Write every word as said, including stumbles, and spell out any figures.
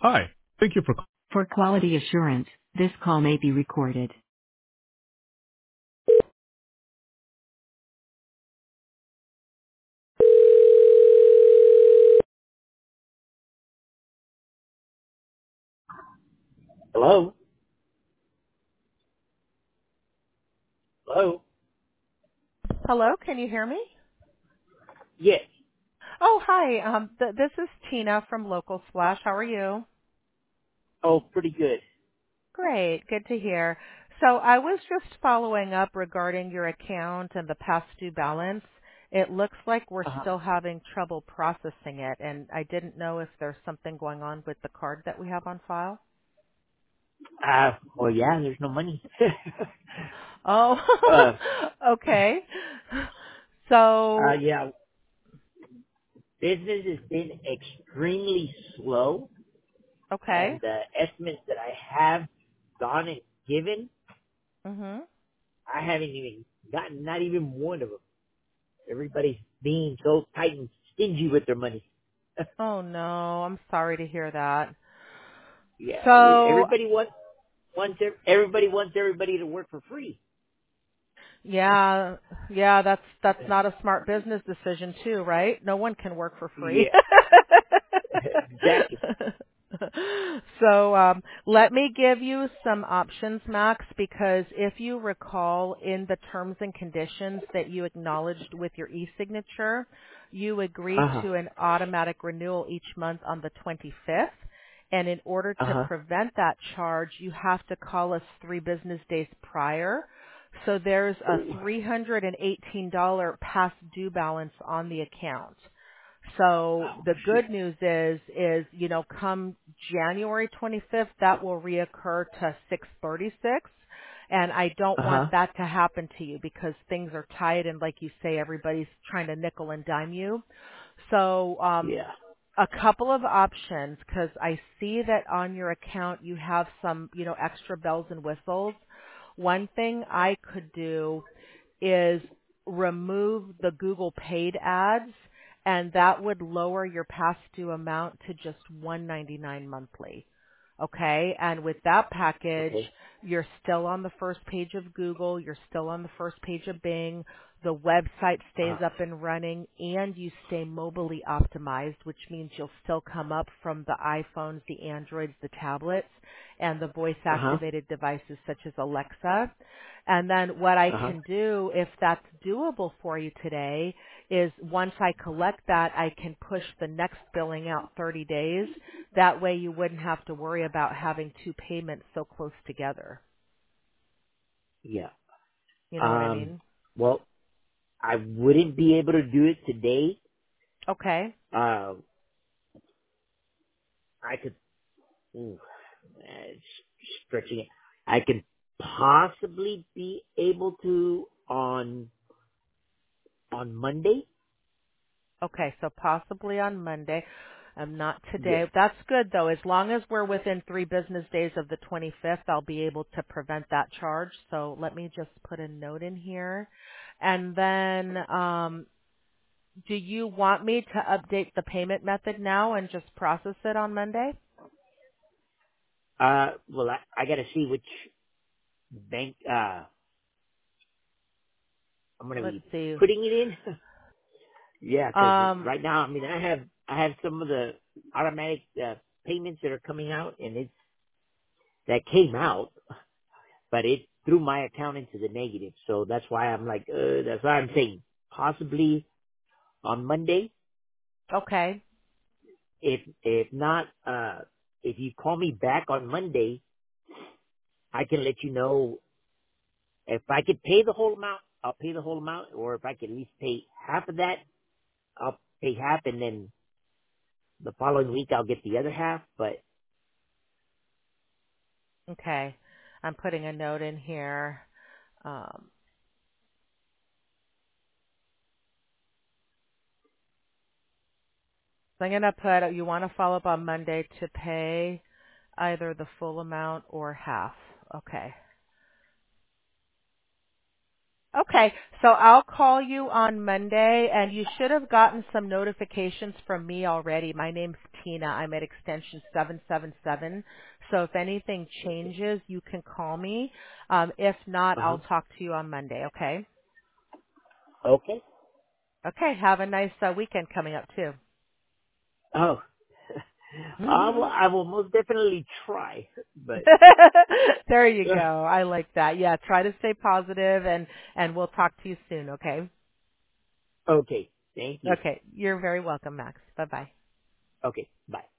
Hi. Thank you for calling. For quality assurance, this call may be recorded. Hello? Hello? Hello, can you hear me? Yes. Oh, hi. Um, th- this is Tina from Local Splash. How are you? Oh, pretty good. Great, good to hear. So I was just following up regarding your account and the past due balance. It looks like we're Uh-huh. still having trouble processing it, and I didn't know if there's something going on with the card that we have on file. Uh, well, yeah, there's no money. Oh, uh, okay. uh, So, yeah, business has been extremely slow, okay. and the estimates that I have gone and given, Mhm. I haven't even gotten not even one of them. Everybody's being so tight and stingy with their money. Oh no, I'm sorry to hear that. Yeah, every, So, everybody wants wants ev- everybody wants everybody to work for free. Yeah, yeah, that's that's not a smart business decision too, right? No one can work for free. Yeah, exactly. So um, let me give you some options, Max, because if you recall in the terms and conditions that you acknowledged with your e-signature, you agreed Uh huh. to an automatic renewal each month on the twenty-fifth. And in order Uh to huh. prevent that charge, you have to call us three business days prior. So there's a Ooh. three hundred eighteen dollars past due balance on the account. So Oh the shoot. good news is, is, you know, come January twenty-fifth, that will reoccur to six thirty-six. And I don't Uh want huh. that to happen to you because things are tight and like you say, everybody's trying to nickel and dime you. So, um, Yeah. a couple of options because I see that on your account you have some, you know, extra bells and whistles. One thing I could do is remove the Google paid ads and that would lower your past due amount to just one ninety-nine monthly. Okay? And with that package, Okay. you're still on the first page of Google, you're still on the first page of Bing, the website Uh stays up and running, and you stay mobilely optimized, which means you'll still come up from the iPhones, the Androids, the tablets, and the voice huh. activated devices such as Alexa. And then what I Uh huh. can do, if that's doable for you today, is once I collect that, I can push the next billing out thirty days. That way you wouldn't have to worry about having two payments so close together. Yeah. You know what I Um. mean? Well, I wouldn't be able to do it today. Okay. Uh, I could. Ooh, it's stretching it. I could possibly be able to on on Monday. Okay, so possibly on Monday. Um, not Yeah. today. That's good though. As long as we're within three business days of the twenty-fifth, I'll be able to prevent that charge. So let me just put a note in here. And then, um, do you want me to update the payment method now and just process it on Monday? Uh. Well, I I gotta see which bank. Uh. I'm gonna Let's be see. putting it in. Yeah, 'cause Um, right now, I mean, I have I have some of the automatic uh, payments that are coming out, and it's that came out, but it threw my account into the negative. So that's why I'm like, uh, that's why I'm saying possibly on Monday. okay. If if not, uh, if you call me back on Monday, I can let you know if I could pay the whole amount. I'll pay the whole amount, or if I could at least pay half of that, I'll pay half, and then the following week I'll get the other half. But Okay. I'm putting a note in here. Um, so I'm going to put, you want to follow up on Monday to pay either the full amount or half. Okay. Okay. So I'll call you on Monday and you should have gotten some notifications from me already. My name's Tina. I'm at extension seven seven seven. So if anything changes, you can call me. Um, if not, Uh huh. I'll talk to you on Monday, okay? Okay. Okay, have a nice uh, weekend coming up, too. Oh, I will, I will most definitely try, but There you go. I like that. Yeah, try to stay positive, and, and we'll talk to you soon, okay? okay. Thank you. Okay, you're very welcome, Max. Bye-bye. Okay. Bye.